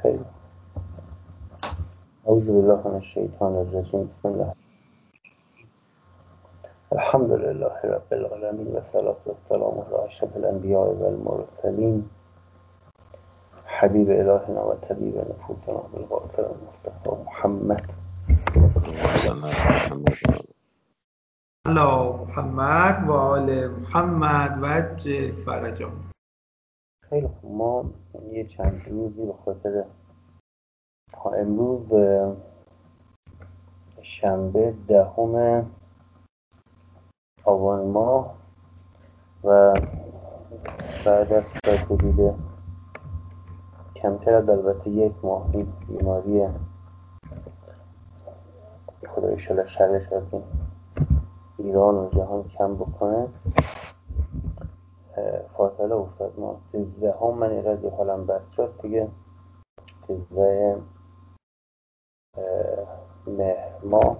خیلی اعوذ بالله من الشیطان الرجیم. بسم الله الحمد لله رب العالمین و الصلاة والسلام علی اشرف الانبیاء و المرسلین حبیب الهنا و طبیب نفوسنا بالقاسم المصطفى محمد. علی محمد و آل محمد و عجل فرجهم. خیلی خوب، ما یه چند روزی به خاطر امروز شنبه 10 آبان ماه و بعد از حدود کمتر از البته 1 ماه این بیماری خدا ایشالا شرش از این ایران و جهان کم بکنه فاصله افتاد. ما 13 من ایرادی حالم بد شد دیگه. 13 مهر ماه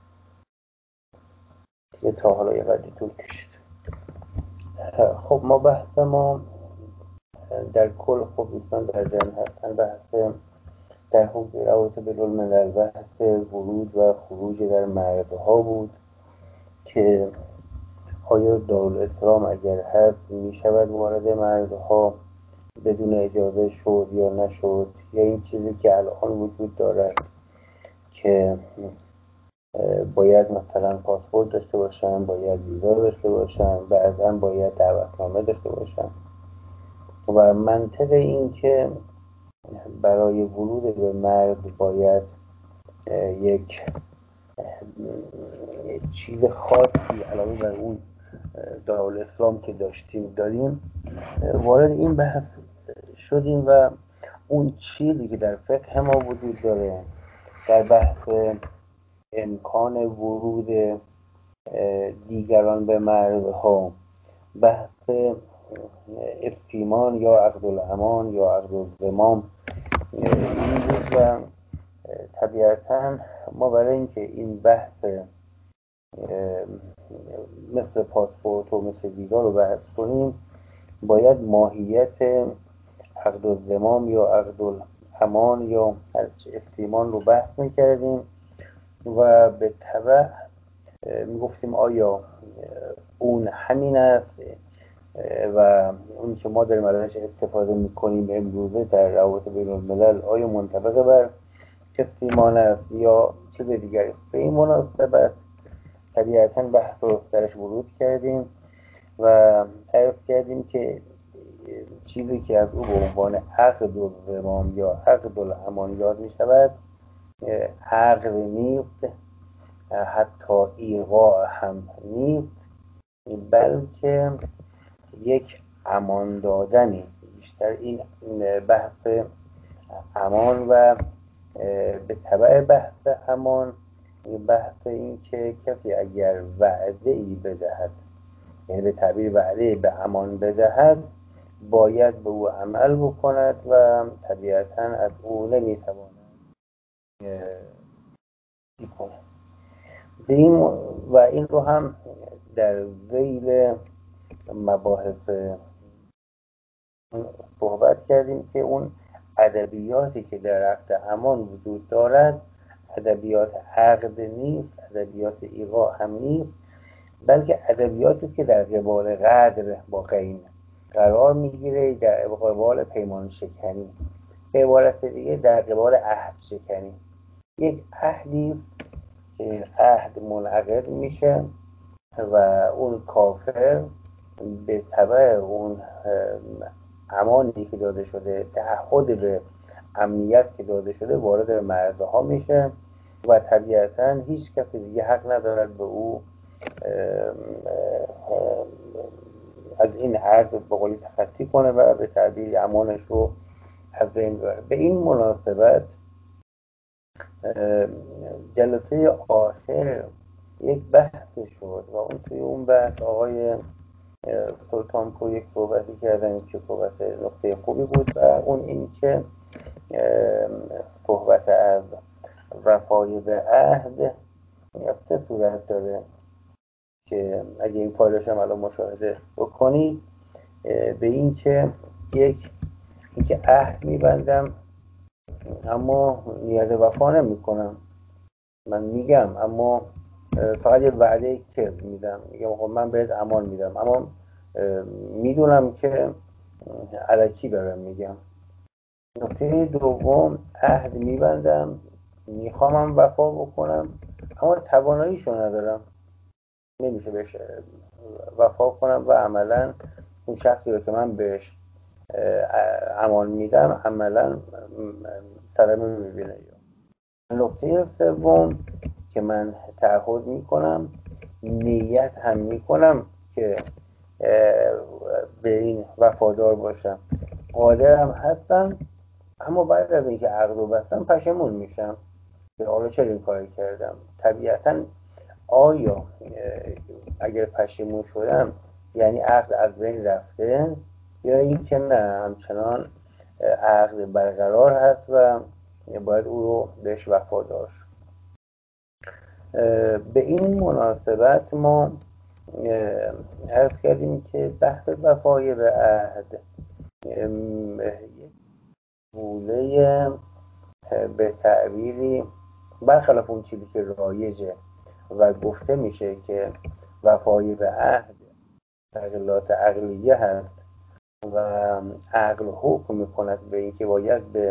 دیگه تا حالا یه قدری طول کشید. خب ما بحث ما در کل خب دوستان در ذهن هستن بحث در حوزه روابط بین‌الملل، بحث ورود و خروج در مرزها بود که آیا دارالاسلام اگر هست می شود وارد مرزها بدون اجازه شد یا نشد، یا این چیزی که الان وجود دارد که باید مثلا پاسپورت داشته باشن، باید ویزا داشته باشن، بعضا باید دعوتنامه داشته باشن و منطق این که برای ورود به مرز باید یک چیز خاصی علاوه بر اون دارالاسلام که داریم وارد این بحث شدیم و اون چیزی که در فقه ما وجود داره در بحث امکان ورود دیگران به مرزها، بحث استیمان یا عقدالامان یا عقدالضمام این بود و طبیعتا ما برای اینکه این بحث مثل پاسپورت و مثل ویزا رو بحث کنیم باید ماهیت عقدالضمام یا عقدالامان یا استیمان رو بحث میکردیم و به تبع میگفتیم آیا اون همین است و اون که ما داریم ازش استفاده میکنیم امروزه در روابط بین‌الملل آیا منطبق بر استیمان است یا چیز دیگری. به این مناسبت طبیعتا بحث رو درش ورود کردیم و عرض کردیم که چیزی که از او به عنوان عقدالضمام یا عقدالامان یاد می شود عقد نیست، حتی ایقاع هم نیست، بلکه یک امان دادنی. بیشتر این بحث امان و به تبع بحث امان بحث این که کسی اگر وعده ای بدهد، یعنی به تعبیر وعده به امان بدهد، باید به او عمل بکند و طبیعتا از او نمیتواند کند. و این رو هم در ذیل مباحث صحبت کردیم که اون ادبیاتی که در عقد امان وجود دارد ادبیات عقد نیست، ادبیات ایقاع هم نیست، بلکه ادبیاتی که در قبال قدر با غین قرار میگیره، در قبال پیمان شکنی، به عبارت دیگه در قبال عهد شکنی. یک عهدی که عهد منعقد میشه و اون کافر به تبع اون امانی که داده شده، تعهد به امنیت که داده شده وارد مرزها میشه و طبیعتا هیچ کسی دیگه حق ندارد به او از این عرض به قولی تخطی کنه و به تعبیر امانش رو از بین ببره. به این مناسبت جلسه آخر یک بحث شد و اون توی اون بحث آقای سلطانپور یک صحبتی کردن که صحبت نقطه خوبی بود و اون این که صحبت از وفای به عهد 3 صورت داره که اگه این فایلش هم الان مشاهده بکنید به این که یک اینکه عهد میبندم اما نیت وفا نمی کنم. من میگم اما فقط یه وعده کذب میدم، میگم خب من بهت امان میدم، اما میدونم که الکی دارم میگم. نکته دوم، عهد میبندم، میخوامم وفا بکنم اما تواناییشو ندارم، نمیشه بهش وفا کنم و عملا اون شخصی رو که من بهش امان میدم عملا صدمه میبینه. نکته سوم که من تعهد میکنم، نیت هم میکنم که به این وفادار باشم، قادرم هستم، اما بعد از اینکه عقد رو بستم پشیمون میشم که حالا چرا این کار کردم. طبیعتا آیا اگر پشیمون شدم یعنی عقد از بین رفته یا اینکه نه همچنان عقد برقرار هست و باید او رو بهش وفادار شد. به این مناسبت ما عرض کردیم که بحث وفای به عهد یک حوله به تعبیری برخلاف اون چیزی که رایجه و گفته میشه که وفای به عهد تغییرات عقلیه هست و عقل حکم میکند به اینکه باید به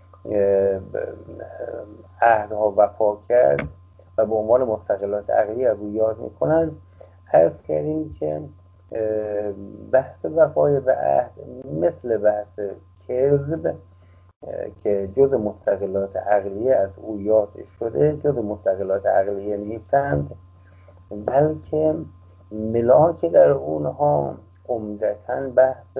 عهدها وفا کرد و به عنوان مستقلات عقلی رو یاد میکنن. عرض کردیم که بحث وفای به عهد مثل بحث کذب که جز مستقلات عقلیه از او یاد شده، جز مستقلات عقلیه نیستند، بلکه ملاک در اونها عمدتاً بحث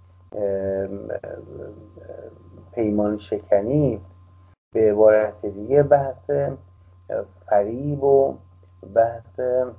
پیمان شکنی، به عبارت دیگه بحث فریب و بحث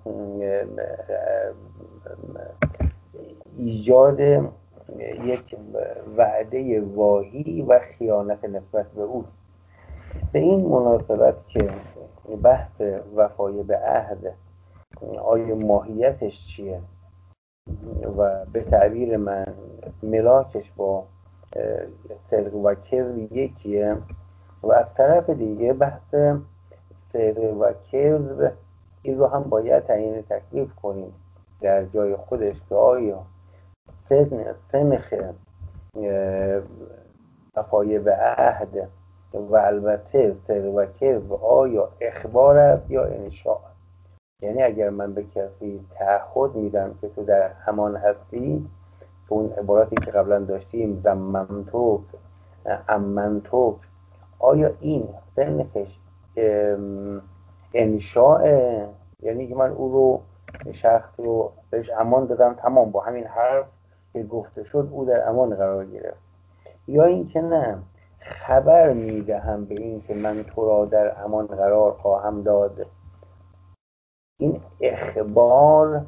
ایجاد یک وعده واهی و خیانت نسبت به اوست. به این مناسبت که بحث وفای به عهد آیا ماهیتش چیه و به تعبیر من ملاکش با صدق و کذب یکیه و از طرف دیگه بحث صدق و کذب این رو هم باید تعیین تکلیف کنیم در جای خودش که آیا سنخ وفای به عهد و البته صدق و کذب آیا اخبار است یا انشاء. یعنی اگر من به کسی تعهد میدم که تو در امان هستی، اون عباراتی که قبلا داشتیم زممتوک امنتوک، آیا این سنخش انشاء، یعنی که من او رو شخص رو بهش امان دادم تمام با همین حرف که گفته شد او در امان قرار گرفت، یا اینکه نه خبر میدهم به این که من تو را در امان قرار خواهم داد. این اخبار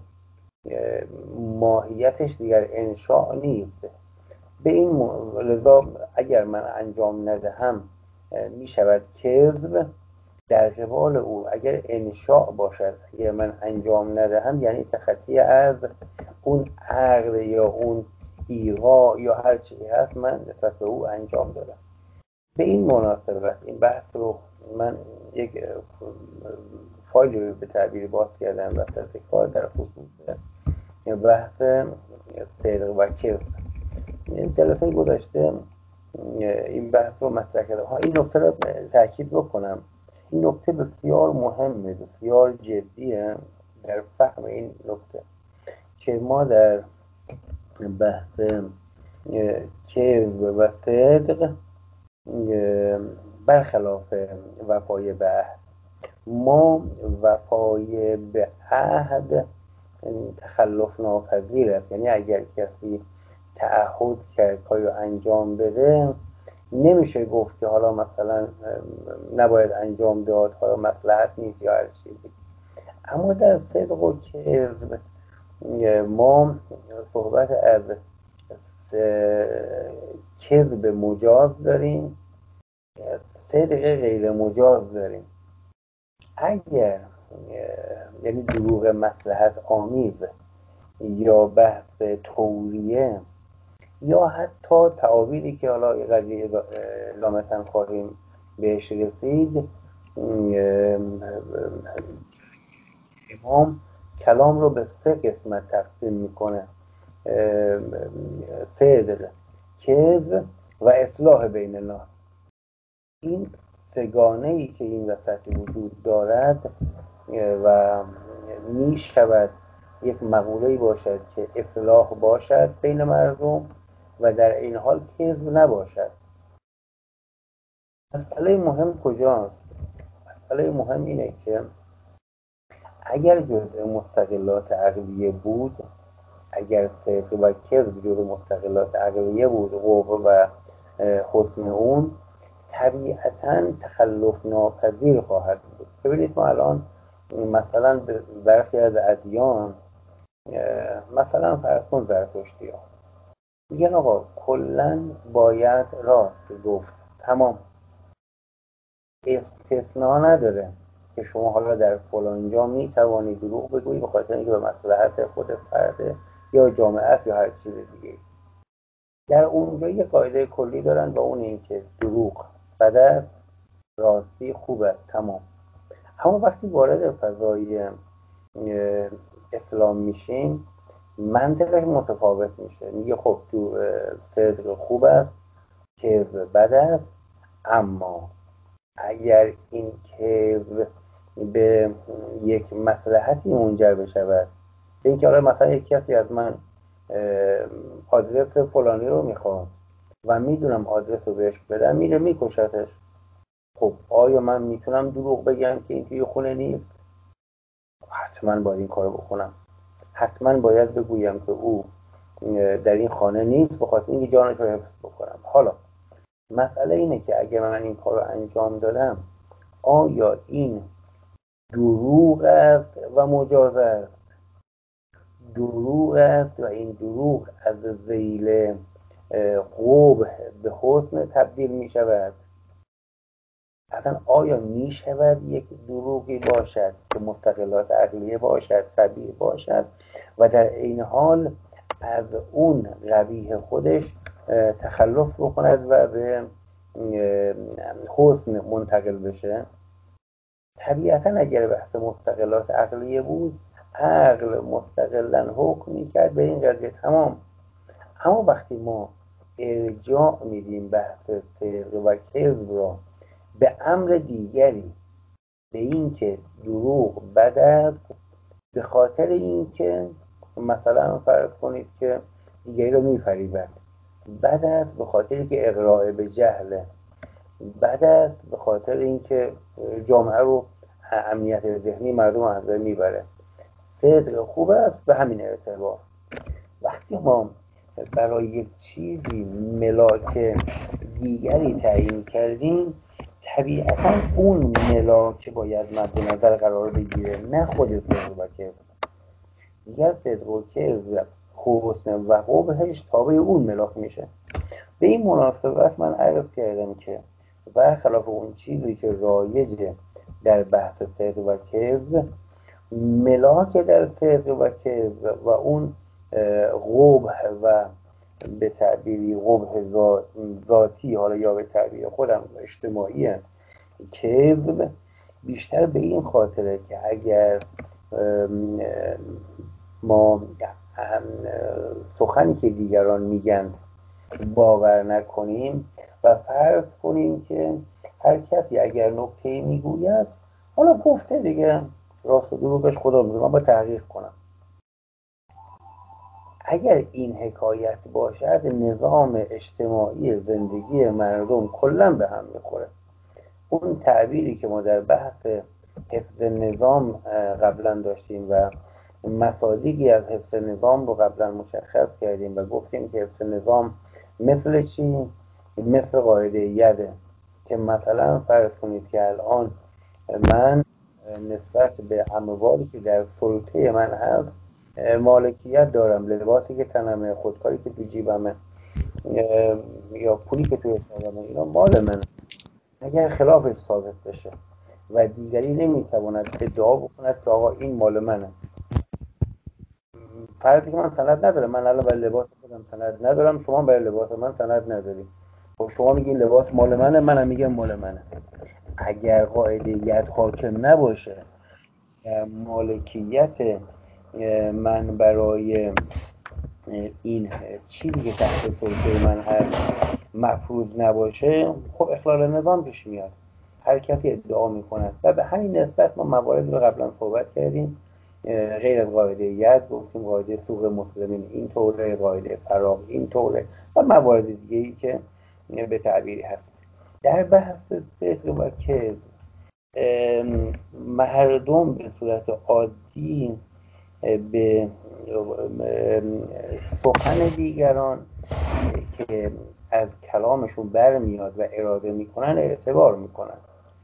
ماهیتش دیگر انشاء نیست. به این لذا اگر من انجام ندهم می شود کذب. در قبال او اگر انشاء باشد، اگر من انجام ندهم یعنی تخطی از اون عقد یا اون ایغا یا هر چیزی هست من نسبت به او انجام دادم. به این مناسبت این بحث رو من یک فایلی رو به تعبیر باز کردم و کار در خصوص بحث صدق و کذب. این جلسه گذشته این بحث رو مطرح کردم. این نکته رو تاکید بکنم، این نکته بسیار مهمه، بسیار جدیه در فهم این نکته که ما در بحث کذب و صدق برخلاف وفای به عهد، ما وفای به عهد تخلف ناپذیر است. یعنی اگر کسی تعهد کرد کاری انجام بده نمیشه گفت که حالا مثلا نباید انجام داد، حالا مصلحت نیست یا هر چیزی. اما در صدق و کذب ما صحبت از کذب مجاز داریم، صدق غیر مجاز داریم. اگر یعنی دروغ مصلحت آمیز یا بحث توریه یا حتی تعابیری که حالا قضیه لامتن خواهیم بهش رسید، امام کلام رو به 3 قسمت تقسیم میکنه: صدق، کذب و اصلاح بین الناس. این سگانه ای که این وسط وجود دارد و می شود یک مقوله‌ای باشد که اصلاح باشد بین مردم و در این حال کذب نباشد. مسئله مهم کجاست؟ مسئله مهم اینه که اگر جزء مستقلات عقلیه بود، اگر صدق و کذب جزء مستقلات عقلیه بود، قوه و حسن اون طبیعتاً تخلف ناپذیر خواهد بود. ببینید ما الان مثلا برخی از ادیان، مثلا فرض کن زرتشتی ها میگن آقا کلاً باید راست گفت، تمام، استثناء نداره که شما حالا در فلان جا میتوانید دروغ بگویید به خاطر اینکه به مصلحت خود فرد یا جامعه است یا هر چیز دیگه. در اونجا یه قاعده کلی دارن و اون این که دروغ بد است، راستی خوب است، تمام. اما وقتی وارد فضای اسلام میشیم منطقش متفاوت میشه. میگه خب تو صدق خوب است، کذب بد است، اما اگر این کذب به یک مصلحتی منجر بشود، به اینکه حالا مثلا یک کسی از من آدرس فلانی رو میخواد و میدونم آدرس رو بهش بدم، میره میکشتش، خب آیا من میتونم دروغ بگم که این توی خونه نیست؟ حتما باید این کارو بکنم، حتما باید بگویم که او در این خانه نیست به خاطر اینکه جانش رو حفظ بکنم. حالا مسئله اینه که اگر من این کار رو انجام دادم، آیا این دروغ است و مجاز است؟ دروغ است و این دروغ از ذیل قبح به حسن تبدیل می شود. اصلا آیا می شود یک دروغی باشد که مستقلات عقلیه باشد، طبیعی باشد و در این حال از اون قبیح خودش تخلف بکند و به حسن منتقل بشه؟ طبیعتا اگر بحث مستقلات عقلیه بود، عقل مستقلا حکم میکرد به این قضیه، تمام. اما وقتی ما ارجاع میدیم بحث صدق و کذب را به امر دیگری، به این که دروغ بد است به خاطر اینکه مثلا فرض کنید که دیگری رو میفریبد، بد است به خاطر که اغراء به جهله، بد است به خاطر اینکه جامعه رو امنیت ذهنی مردم از بین میبره، صدق خوب است به همین اعتبار. وقتی ما برای یک چیزی ملاک دیگری تعیین کردیم، طبیعتا اون ملاک باید مد نظر قرار بگیره، نه خود صدق و کذب. دیگر صدق و کذب حسن و قبحش تابع اون ملاک میشه. به این مناسبت من عرض کردم که برخلاف اون چیزی که رایجه در بحث صدق و کذب، ملاک در صدق و کذب و اون قبح و به تعبیری قبح ذاتی، حالا یا به تعبیر خودم اجتماعی، کذب بیشتر به این خاطره که اگر ما سخنی که دیگران میگن باور نکنیم و فرض کنیم که هر کسی اگر نکته‌ای میگوید حالا گفته دیگه، راست و دروغش خدا میدونه، من باید تحقیق کنم. اگر این حکایت باشد نظام اجتماعی زندگی مردم کلا به هم میخوره. اون تعبیری که ما در بحث حفظ نظام قبلا داشتیم و مصادیقی از حفظ نظام رو قبلا مشخص کردیم و گفتیم که حفظ نظام مثل چی؟ مثل قاعده یده، که مثلا فرض کنید که الان من نسبت به اموالی که در سلطه من هست مالکیت دارم، لباسی که تنمه، خودکاری که تو جیبمه، یا پولی که تو حسابمه، اینا مال من. اگر خلافش ثابت بشه و دیگری نمیتواند ادعا بکند که آقا این مال منه، فردی که من سند ندارم، من الان برای لباس خودم سند ندارم، شما برای لباس من سند نداری، خب شما میگین لباس مال منه، منم میگم مال منه. اگر قاعده ید حاکم نباشه، مالکیت من برای این چیزی که تحت سلطه من هست مفروض نباشه، خب اخلال نظام پیش میاد، هر کسی ادعا میکنه. و به همین نسبت ما مواردی رو قبلا صحبت کردیم، غیر از قاعده ید گفتیم قاعده سوق مسلمین این طوره، قاعده فراغ این طوره و موارد دیگه ای که به تعبیری هست. در بحث صدق و کذب، مردم به صورت عادی به سخن دیگران که از کلامشون برمیاد و اراده میکنن اعتبار میکنن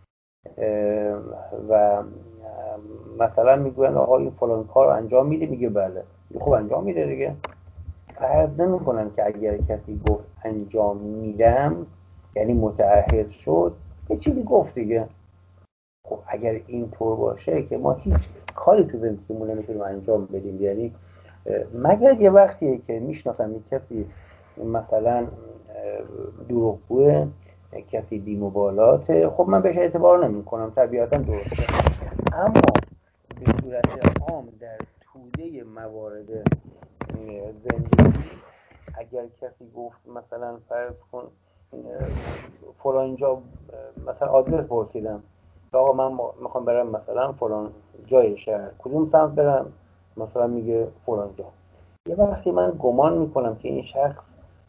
و مثلا میگوین آقا این فلان کار انجام میده، میگه بله خوب انجام میده دیگه. فرض نمیکنن که اگر کسی گفت انجام میدم یعنی متعهد شد، یه چیزی گفت دیگه. خب اگر این طور باشه که ما هیچ کاری تو زندگیمون نمیتونیم انجام بدیم، یعنی مگر یه وقتیه که میشناسم یک کسی مثلا دروغگوه، کسی بی‌مبالاته، خب من بهش اعتبار نمیکنم، طبیعتا درسته. اما به صورت عام در توده موارد زندگی اگر کسی گفت مثلا فرض کن فلان اینجا، مثلا آدرس پرسیدم آقا من میخوام برم مثلا فلان جای شهر، کدوم سمت برم؟ مثلا میگه فلان جا. یه وقتی من گمان میکنم که این شخص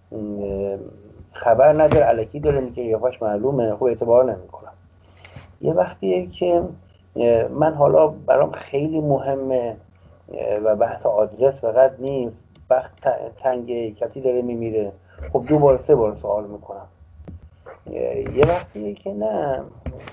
خبر نداره، الکی داره میگه، یهوش معلومه، خب اعتبار نمیکنم. یه وقتیه که من حالا برام خیلی مهمه و بحث آدرس فقط نیست، وقت تنگه، کسی داره میمیره، خب 2 بار 3 بار سوال میکنم. یه وقتیه که نه،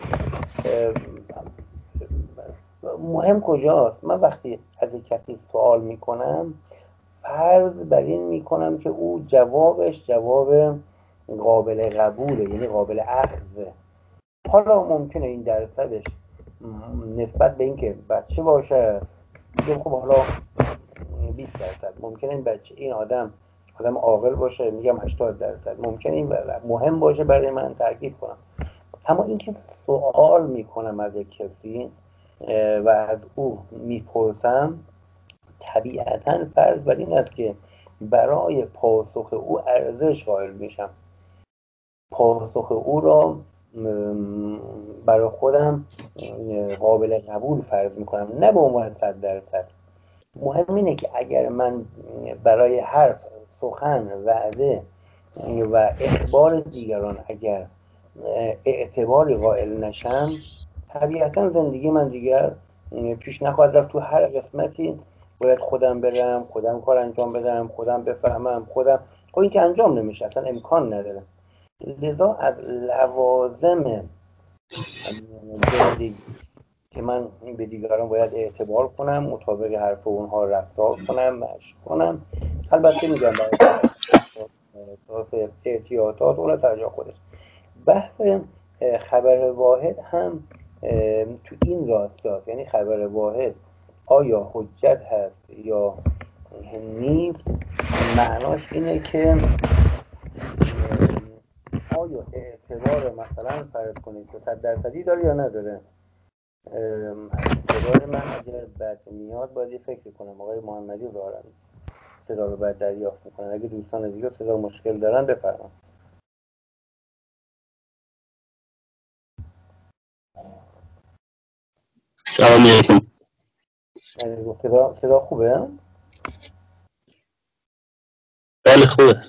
مهم کجاست؟ من وقتی از کسی سوال میکنم فرض بر این میکنم که او جوابش جواب قابل قبوله، یعنی قابل اخذه. حالا ممکنه این درصدش نسبت به اینکه بچه باشه میگم خب حالا 20%، ممکنه این بچه این آدم عاقل باشه میگم 80%، ممکنه این مهم باشه برای من تاکید کنم. اما اینکه سوال میکنم از یک کسی و از او میپرسم، طبیعتا فرض بر این است که برای پاسخ او ارزش قائل میشم، پاسخ او را برای خودم قابل قبول فرض میکنم، نه به عنوان 100%. مهم اینه که اگر من برای هر سخن، وعده و اخبار دیگران اگر اعتباری قائل نشم، طبیعتا زندگی من دیگر پیش نخواهد رفت. تو هر قسمتی باید خودم برم، خودم کار انجام بدم، خودم بفهمم، خودم، خب این که انجام نمیشه، اصلا امکان نداره. لذا از لوازم زندگی که من به دیگران باید اعتبار کنم، مطابق حرف اونها رفتار کنم، مشق کنم. البته میگم برای اساس احتیاطات اون ترجیح خودش. بحث خبر واحد هم تو این راستاست، یعنی خبر واحد آیا حجت هست یا نیست. معناش اینه که آیا اعتبار مثلا فرض کنید که 100% داره یا نداره. صدای من اگر بد میاد باید فکر کنم. آقای محمدی دارن صدا رو بد دریافت میکنن، اگه دوستان دیگه صدا مشکل دارن بفرمایید. سلام علیکم. صدا خوبه؟ بله خوبه.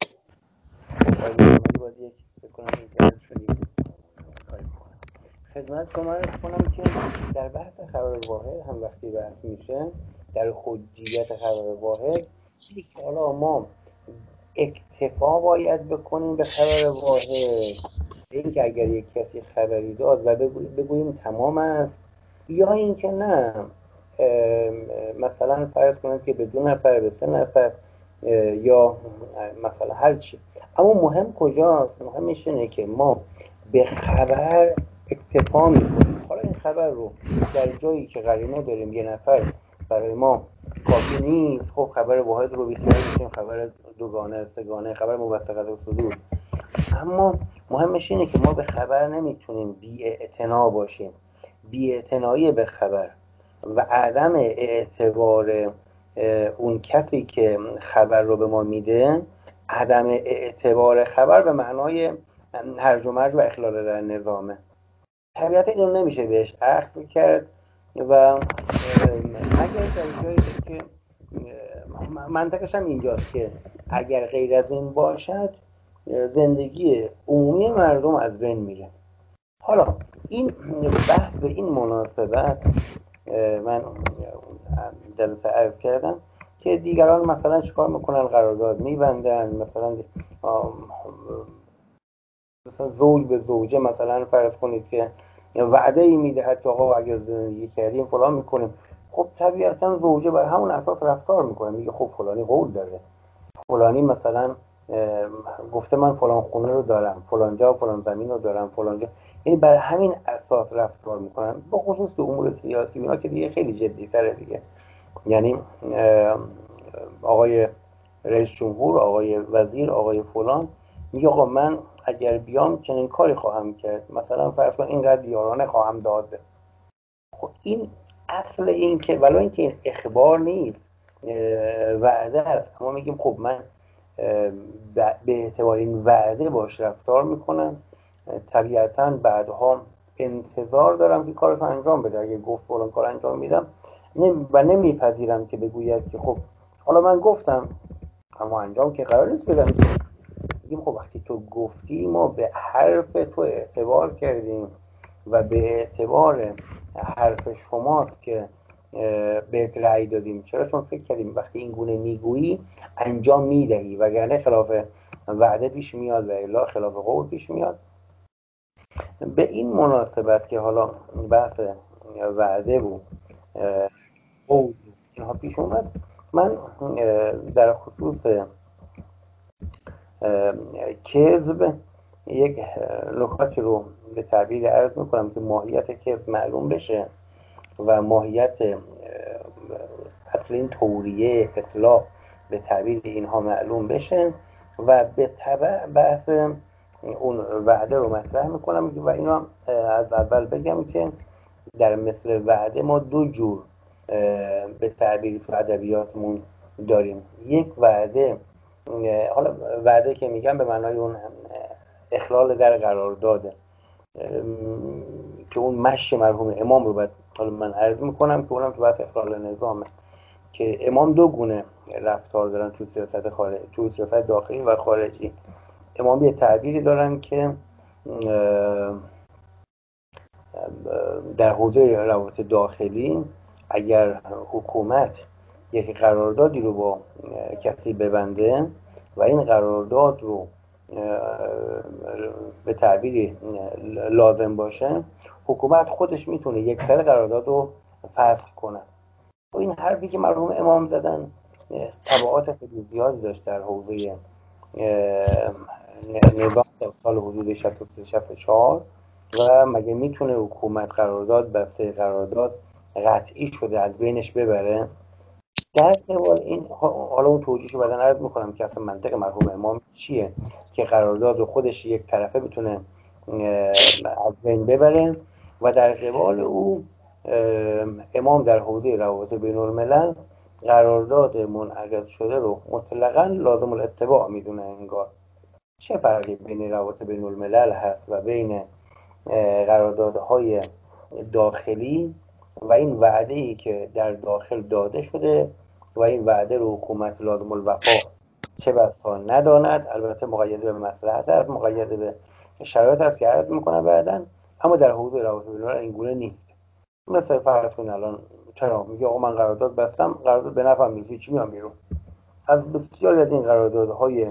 باید یک فکر کنم اینترنت شدیم کاری کنم. خدمت کنم که در بحث خبر واحد هم وقتی بحث میشه در حجیت خبر واحد، چیزی که حالا ما اکتفا باید بکنیم به خبر واحد، این که اگر یک کسی خبری داد و بگوییم تمام است، یا اینکه نه مثلا فرض کنیم که به 2 نفر، به 3 نفر یا مثلا هر چی. اما مهم کجاست؟ مهمش اینه که ما به خبر اکتفا میکنیم. حالا این خبر رو در جایی که قرینه داریم یه نفر برای ما کافی نیست، خب خبر واحد رو بیشتر میشیم خبر دوگانه، سگانه، خبر موثقت الصدور. اما مهمش اینه که ما به خبر نمیتونیم بی‌اعتنا باشیم. بی‌اعتنایی به خبر و عدم اعتبار اون کسی که خبر رو به ما میده، عدم اعتبار خبر به معنای هرج و مرج و اخلال در نظامه. طبیعتا اینو نمیشه بهش اخذ کرد و مگر در جایی که منطقش هم اینجاست که اگر غیر از این باشد زندگی عمومی مردم از بین میره. حالا این بحث به این مناسبت من جلسه عرض کردم که دیگران مثلا چیکار میکنن، قرارداد میبندن، مثلا زوج به زوجه مثلا فرض کنید که وعده ای میدهد که آقا اگر زندگی کردیم فلان میکنیم. خب طبیعتا زوجه بر همون اساس رفتار میکنه، میگه خب فلانی قول داره، فلانی مثلا گفته من فلان خونه رو دارم، فلان جا فلان زمین رو دارم، فلان جا، یعنی بر همین اساس رفتار میکنن. به خصوص تو امور سیاسی اینا که دیگه خیلی جدی تره دیگه. یعنی آقای رئیس جمهور، آقای وزیر، آقای فلان میگه آقا من اگر بیام چنین کاری خواهم کرد، مثلا فرض کن اینقدر یارانه خواهم داد. خب این اصل این که ولو اینکه این اخبار نیست، وعده است، اما میگیم خب من به اعتبار این وعده باش رفتار میکنم، طبیعتا بعدها انتظار دارم که کارش انجام بده. اگه گفت فلان کار انجام میدم و نمیپذیرم که بگوید که خب حالا من گفتم اما انجام که قرار نیست بدم. میگیم خب وقتی تو گفتی ما به حرف تو اعتبار کردیم و به اعتبار حرف شماست که بهت رأی دادیم. چرا؟ چون فکر کردیم وقتی این گونه میگویی انجام میدهی، وگرنه خلاف وعده پیش میاد و الا خلاف قول پیش میاد. به این مناسبت که حالا بحث وعده و قول اینها پیش اومد، من در خصوص کذب یک نکاتی رو به تعبیر عرض میکنم که ماهیت کذب معلوم بشه و ماهیت اصل این توریه اطلاق به تعبیر اینها معلوم بشه و به تبع بحث اون وعده رو مطرح میکنم و اینو از اول بگم که در مثل وعده ما دو جور به تعبیر تو ادبیاتمون داریم. یک وعده، حالا وعده که میگم به معنای اون اخلال در قرارداده که اون مشی مرحوم امام رو باید حالا من عرض میکنم که اونم تو بحث اخلال نظامه که امام دو گونه رفتار دارن تو سیاست تو سیاست داخلی و خارجی. امام یه تعبیری دارن که در حوزه روابط داخلی اگر حکومت یک قراردادی رو با کسی ببنده و این قرارداد رو به تعبیری لازم باشه، حکومت خودش میتونه یک سر قرارداد رو فسخ کنه. و این حرفی که مرحوم امام زدن تبعات خیلی زیادی داشت در حوزه نظام در سال حدود 63-64 و مگه میتونه حکومت قرارداد بسته قرارداد قطعی شده از بینش ببره؟ در قبال این حالا اون توجیهشو بعدن عرض میکنم که اصلا منطق مرحوم امام چیه که قرارداد رو خودش یک طرفه بتونه از بین ببره و در قبال او امام در حوزه روابط بین الملل قرارداد منعقد شده رو مطلقاً لازم الاتباع میدونه. انگار چه فرقی بین روابط بین الملل هست و بین قراردادهای داخلی و این وعده‌ای که در داخل داده شده و این وعده رو حکومت لازم الوفا چه بسا نداند، البته مقید به مصلحت است، مقید به شرایط است که عرض میکنه بعداً، اما در حوزه روابط بین الملل این گونه نیست. مثل فرض کن الان چرا میگه آقا من قرارداد بستم، قرارداد به نفعم نیست، چی میام بیرون؟ از بسیاری از این قراردادهای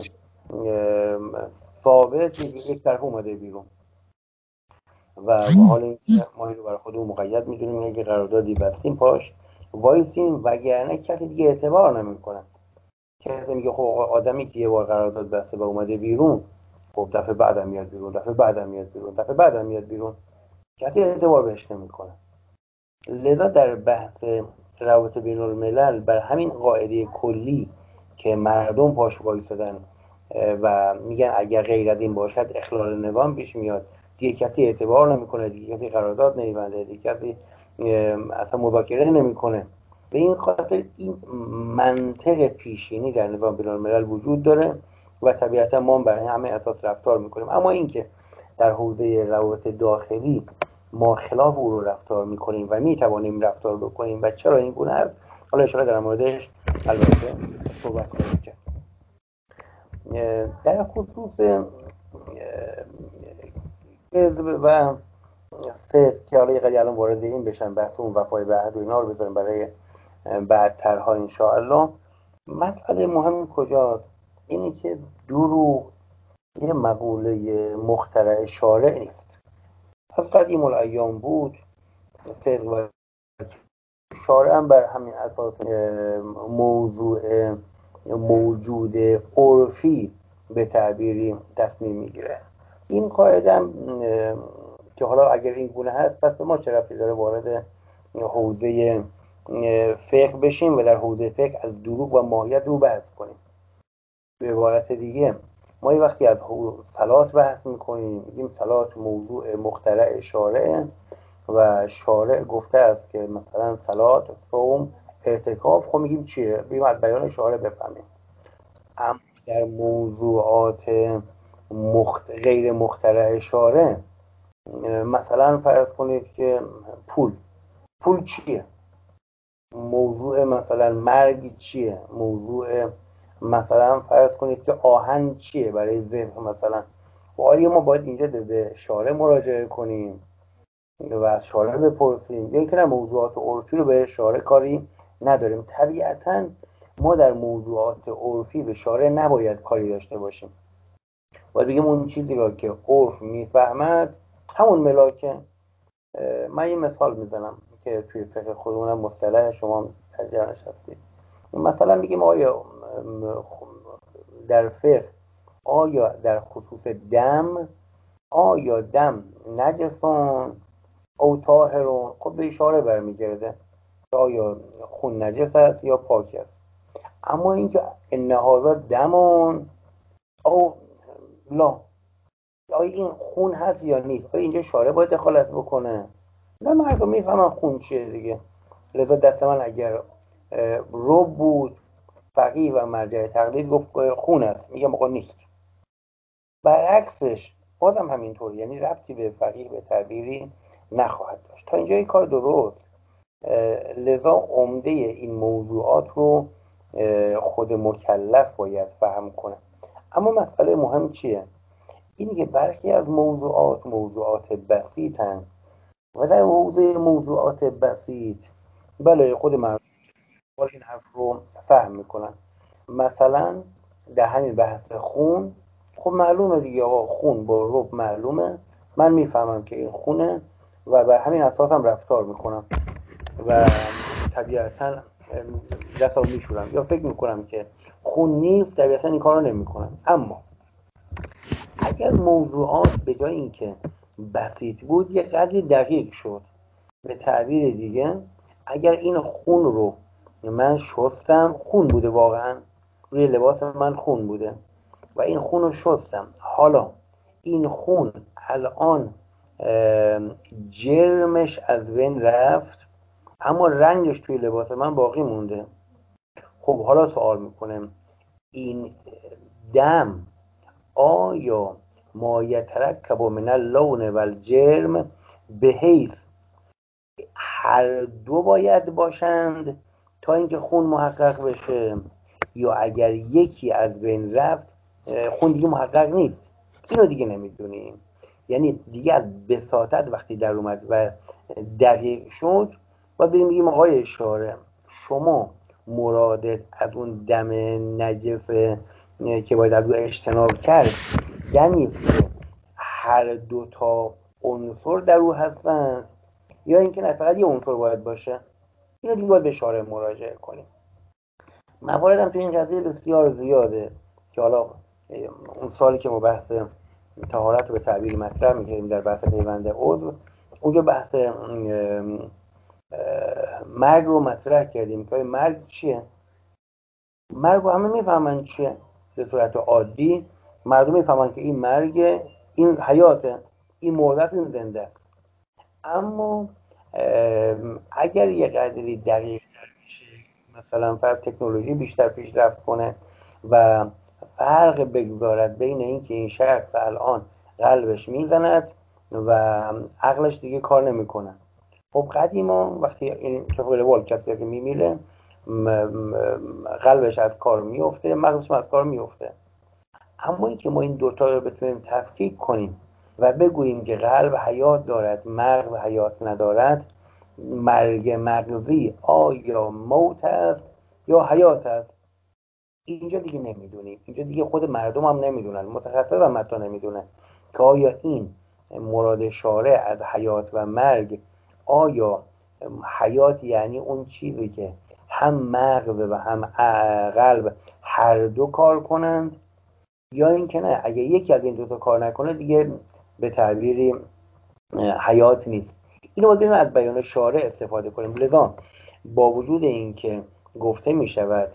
ثابت یک طرف اومده بیرون و حال این ما رو برای خودمون مقید میدونیم اگه قراردادی بستیم پاش وایسیم، وگرنه کسی دیگه اعتبار نمیکنه. کسی میگه خب آدمی که یه بار قرارداد بسته و اومده بیرون، خب دفعه بعدم میاد بیرون، دفعه بعدم میاد بیرون، دفعه بعدم میاد بیرون، کسی اعتبار بهش نمیکنه. لذا در بحث روابط بین الملل بر همین قاعده کلی که مردم پاش وایسادن و میگن اگر غیر از این باشد اخلال نظام پیش میاد، دیگه کسی اعتبار نمیکنه، دیگه کسی قرارداد نمیبنده، دیگه کسی اصلا مذاکره نمیکنه. به این خاطر این منطق پیشینی در نظام بین‌الملل وجود داره و طبیعتا ما برای همه اساس رفتار میکنیم. اما اینکه در حوزه روابط داخلی ما خلاف او رو رفتار میکنیم و میتوانیم رفتار بکنیم و چرا این گونه است، حالا اشاره در موردش البته صحبت خواهیم کرد. در خصوص کذب و صدق که حالا یه قدری الان وارد این بشن، بحث اون وفای به عهد و اینا رو بذاریم برای بعدترها انشاءالله. مسئله مهم کجاست؟ اینی که دروغ یه مقوله مخترع شارع نیست. از قدیم الایام بود صدق و شارع هم بر همین اساس موضوع موجود عرفی به تعبیری تصمیم میگیره. این قاعده هم که حالا اگر این گونه هست پس به ما چه ربطی داره وارد حوزه فقه بشیم و در حوزه فقه از دروغ و ماهیت رو بحث کنیم. به عبارت دیگه ما یه وقتی از صلات بحث میکنیم میگیم صلات موضوع مخترع شارع و شارع گفته است که مثلا صلات، صوم، اعتکاف، خب میگیم چیه؟ بگیم از بیان شارع بفهمیم. اما در موضوعات غیر مخترع شارع، مثلا فرض کنید که پول چیه؟ موضوع مثلا مرگ چیه؟ موضوع مثلا فرض کنید که آهن چیه برای ذبح مثلا. و آیا ما باید اینجا به شارع مراجعه کنیم و از شارع بپرسیم، یا اینکه نه موضوعات عرفی رو به شارع کاری نداریم؟ طبیعتا ما در موضوعات عرفی به شارع نباید کاری داشته باشیم، باید بگیم اون چیزی را که عرف میفهمد همون ملاکه. من یه مثال میزنم که توی فقه خودمونم مصطلح شما در جانش هستید. مثلا بگیم آیا در فقه آیا در خصوص دم، آیا دم نجسون او طاهرون؟ خب به اشاره برمیگرده آیا خون نجس است یا پاک است. اما اینکه ان هذا دمون او لا، آیا این خون هست یا نیست، آیا اینجا شارع باید دخالت بکنه؟ نه، مردم میفهمن خون چیه دیگه. لذا دست من اگر رب بود فقیه و مرجع تقلید گفت خون است، میگم آقا نیست. برعکسش بازم همینطور، یعنی ربطی به فقیه به تعبیری نخواهد داشت. تا اینجا این کار درست. لذا عمده این موضوعات رو خود مکلف باید فهم کنه. اما مسئله مهم چیه؟ اینی که برخی از موضوعات بسیطن و در حوزه موضوعات بسیط بله خود مردم این حرف رو فهم میکنن. مثلا در همین بحث خون، خب معلومه دیگه آقا، خون با رب معلومه، من میفهمم که این خونه و بر همین اساس هم رفتار میکنم و طبیعتا دست رو میشورم یا فکر میکنم که خون نیست، طبیعتا این کار رو نمیکنم. اما اگر موضوعات به جای اینکه بسیط بود یه قدری دقیق شد، به تعبیر دیگه اگر این خون رو من شستم، خون بوده واقعا، روی لباس من خون بوده و این خون رو شستم، حالا این خون الان جرمش از بین رفت اما رنگش توی لباس من باقی مونده. خب حالا سوال میکنم این دم آیا ما یترکب من اللون و الجرم به حیث هر دو باید باشند تا اینکه خون محقق بشه، یا اگر یکی از بین رفت خون دیگه محقق نیست؟ اینو دیگه نمیدونیم. یعنی دیگه از بساطت وقتی در اومد و دقیق شد و بگیم آقای شارع شما مرادت از اون دم نجس که باید از اون اجتناب کرد دمی که هر دو تا عنصر در او هستن، یا اینکه نه فقط یه عنصر باید باشه؟ اینو دیگه باید به شارع مراجعه کنیم. موارد هم تو این قضیه بسیار زیاده که حالا اون سالی که ما بحث طهارت رو به تعبیری مطرح می‌کردیم در بحث پیوند عضو، اونجا بحث مرگ رو مطرح کردیم که مرگ چیه؟ مرگ رو همه میفهمن چیه. به صورت عادی مردم میفهمن که این مرگ، این حیاته، این مرده، این زنده. اما اگر یه قدری دقیق میشه، مثلا فرض تکنولوژی بیشتر پیشرفت کنه و فرق بگذارد بین اینکه این شخص الان قلبش میزند و عقلش دیگه کار نمیکنه. خب قدیما وقتی این طبق روال کسی که میمیره قلبش از کار میفته، مغزش از کار میفته. اما اینکه ما این دوتا رو بتونیم تفکیک کنیم و بگوییم که قلب حیات دارد، مغز حیات ندارد، مرگ مغزی آیا موت است یا حیات است، اینجا دیگه نمیدونیم. اینجا دیگه خود مردم هم نمیدونن، متخصص هم حتی نمیدونن که آیا این مراد شارع از حیات و مرگ، آیا حیات یعنی اون چیزی که هم مغز و هم قلب هر دو کار کنند، یا اینکه نه، اگه یکی از این دو تا کار نکنه دیگه به تعبیری حیات نیست. اینو باید از بیان شارع استفاده کنیم. لذا با وجود اینکه گفته می شود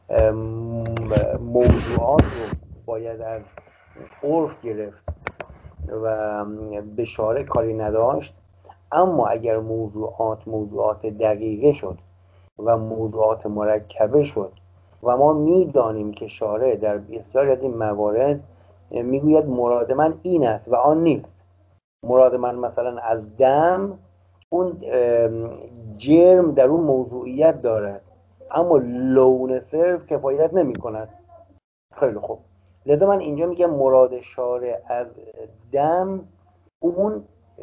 موضوعات رو باید از عرف گرفت و به شارع کاری نداشت، اما اگر موضوعات دقیقه شد و موضوعات مرکبه شد و ما میدانیم که شارع در بسیاری از این موارد میگوید مراد من این است و آن نیست، مراد من مثلا از دم اون جرم در اون موضوعیت دارد اما لون صرف کفایت نمی کند. خیلی خوب، لذا من اینجا میگم مراد شارع از دم اون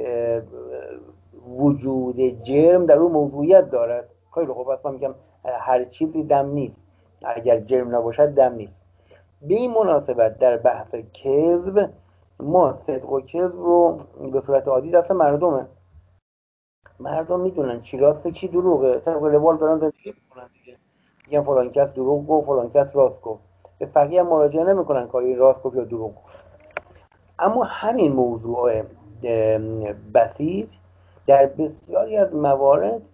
وجود جرم در اون موضوعیت دارد. خیلی خوب، اصلا میگم هر چیزی دم نیست، اگر جرم نباشد دم نیست. به این مناسبت در بحث کذب، ما صدق و کذب رو به صورت عادی دست مردمه، مردم میدونن چی راسته چی دروغه، طبق روال دارن زندگی میکنن دیگه، میگن فلان کس دروغ گفت، فلان کس راست گفت، به فقیه هم مراجعه نمیکنن که این راست گفت یا دروغ گفت. اما همین موضوع بسیط در بسیاری از موارد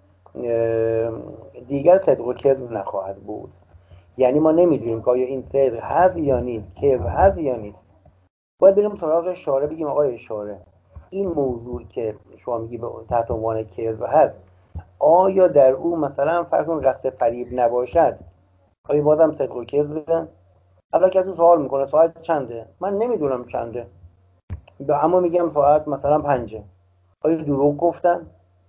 دیگر صدق و کذب نخواهد بود. یعنی ما نمیدونیم که آیا این صدق هست یا نیست، کذب هست یا نیست. باید بریم سراغ شارع، بگیم آقای شارع این موضوع که شما میگی تحت عنوان کذب هست، آیا در او مثلا فرض کن قصد فریب نباشد، آیا بازم صدق و کذبه؟ حالا کسی سوال میکنه ساعت چنده؟ من نمیدونم چنده، اما میگم ساعت مثلا 5، آیا دروغ گفتن؟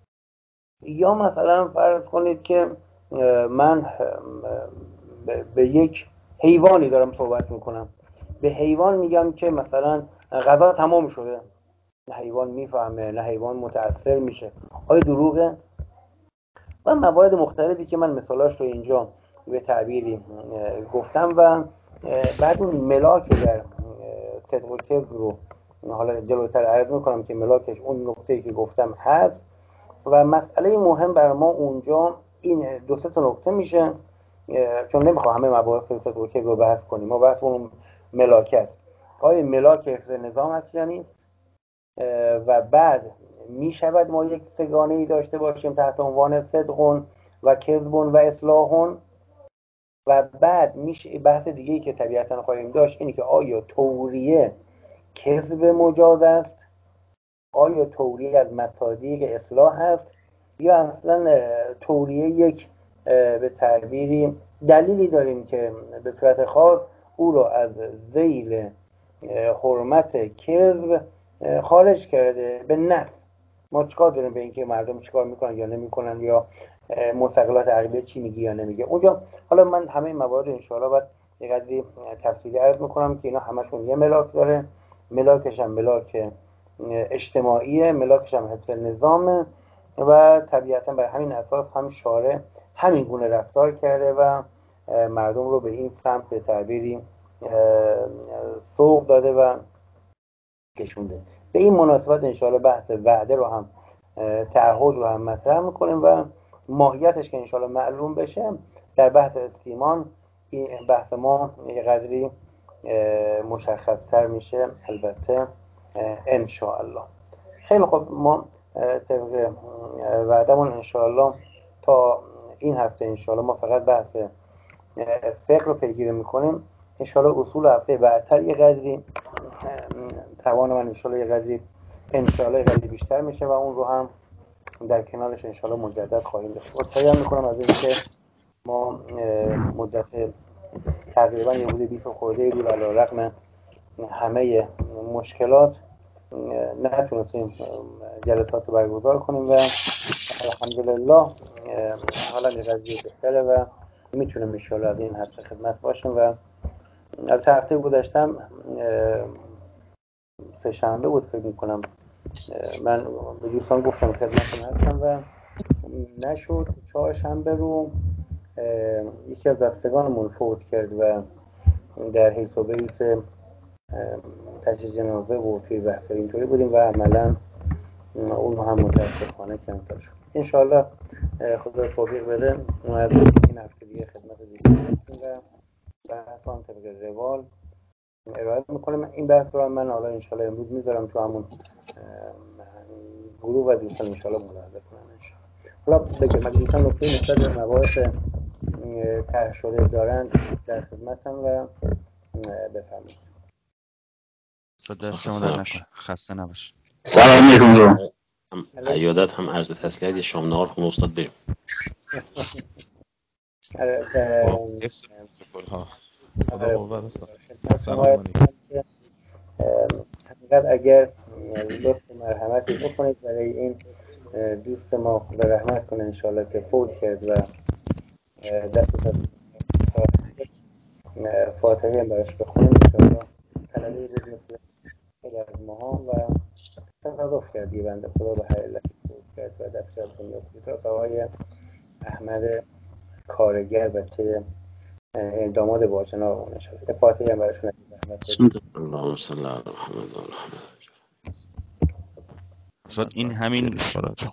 یا مثلا فرض کنید که من به یک حیوانی دارم صحبت میکنم، به حیوان میگم که مثلا غذا تمام شده، نه حیوان میفهمه نه حیوان متأثر میشه، آیا دروغه؟ و موارد مختلفی که من مثالاش رو اینجا به تعبیری گفتم و بعد اون ملاک در صدق و کذب رو حالا جلوتر عرض میکنم که ملاکش اون نقطه‌ای که گفتم هست. و مسئله مهم برای ما اونجا این دو سه تا نقطه میشه، چون نمیخوام همه مباحث صدق و کذب رو بحث کنیم، ما بحث اون ملاک است، آیا ملاک حفظ نظام است یا نیست، و بعد میشود ما یک سگانه‌ای داشته باشیم تحت عنوان صدقون و کذبون و اصلاحون، و بعد میشه بحث دیگه‌ای که طبیعتاً خواهیم داشت اینه که آیا توریه کذب مجاز است، آیا توریه از مصادیق اصلاح هست، یا اصلا توریه یک به تعبیری دلیلی داریم که به صورت خاص او را از ذیل حرمت کذب خارج کرده به نفس. ما چیکار داریم به اینکه مردم چیکار میکنن یا نمیکنن، یا مستقلات عقلیه چی میگه یا نمیگه اونجا. حالا من همه این موارد انشاءالله باید یه قدری تفصیلی عرض میکنم که اینا همشون یه ملاک داره، ملاکش هم ملاک اجتماعیه، ملاکش هم حفظ نظامه و طبیعتا بر همین اساس هم شارع همین گونه رفتار کرده و مردم رو به این سمت به تعبیری سوق داده و کشونده. به این مناسبت انشاءالله بحث وعده رو هم تعهد رو هم مطرح میکنیم و ماهیتش که انشاءالله معلوم بشه در بحث استیمان این بحث ما یه قدری مشخص‌تر میشه البته انشاءالله. خیلی خب، ما طبق وعدمون انشاءالله تا این هفته انشاءالله ما فقط بحث فقه رو پیگیری میکنیم. انشالله اصول هفته بعدتر یه قدری توان من انشالله یه قدری انشالله یه قدری بیشتر میشه و اون رو هم در کنارش انشالله مجدد خواهیم داشت. عذرخواهی هم میکنم از اینکه ما مدت تقریبا یه حدود 20 خورده بود علیرغم همه مشکلات نتونستیم جلسات رو برگزار کنیم و الحمدلله حالا یه قضیه بهتره و میتونیم انشالله از این حد خدمت باشیم. و از هفته گذشتم سه شنبه بود فکر میکنم من به دوستان گفتم خدمتتون هستم و نشد. چهارشنبه رو یکی از رفتگانمون فوت کرد و در حیث و بیس تجهیز جنازه و توی بحث اینطوری بودیم و عملا اون هم متاسفانه کنسل شد. انشالله خدا توفیق بده ما از این هفته دیگه خدمت دیگه و بحث هم طبق روال ارائه میکنم. این بحث رو من حالا انشالله امروز میذارم تو همون گروه و دوستان انشالله ملاحظه کنن. حالا بگم اگه دوستان نکته نسبت به مباحث طرح شده دارن در خدمتم و بفرمایید. دست شما در نکنه، خسته نباش. سلام علیکم. عیادت هم عرض تسلیت یه شام نهار خونه استاد بریم. حفظ پروتکل‌ها. خدا قوت استاد. سلام علیکم. حقیقت اگر لطف و مرحمتی بکنید برای این دوست ما خدا رحمت کنه انشالله که فوت کرد و دست فاتحه هم براش بخونیم انشالله طلبه بود مثل خیلی از ماها و تصادف کرد یه بنده خدا به هر علتی فوت کرد و دست از دنیا کوتاه. آقای احمد کارگر بچه داماد باجناق اون انشالله فاتحه هم براشون زحمت بدید. اللهم صل علی محمد و علی محمد. این همین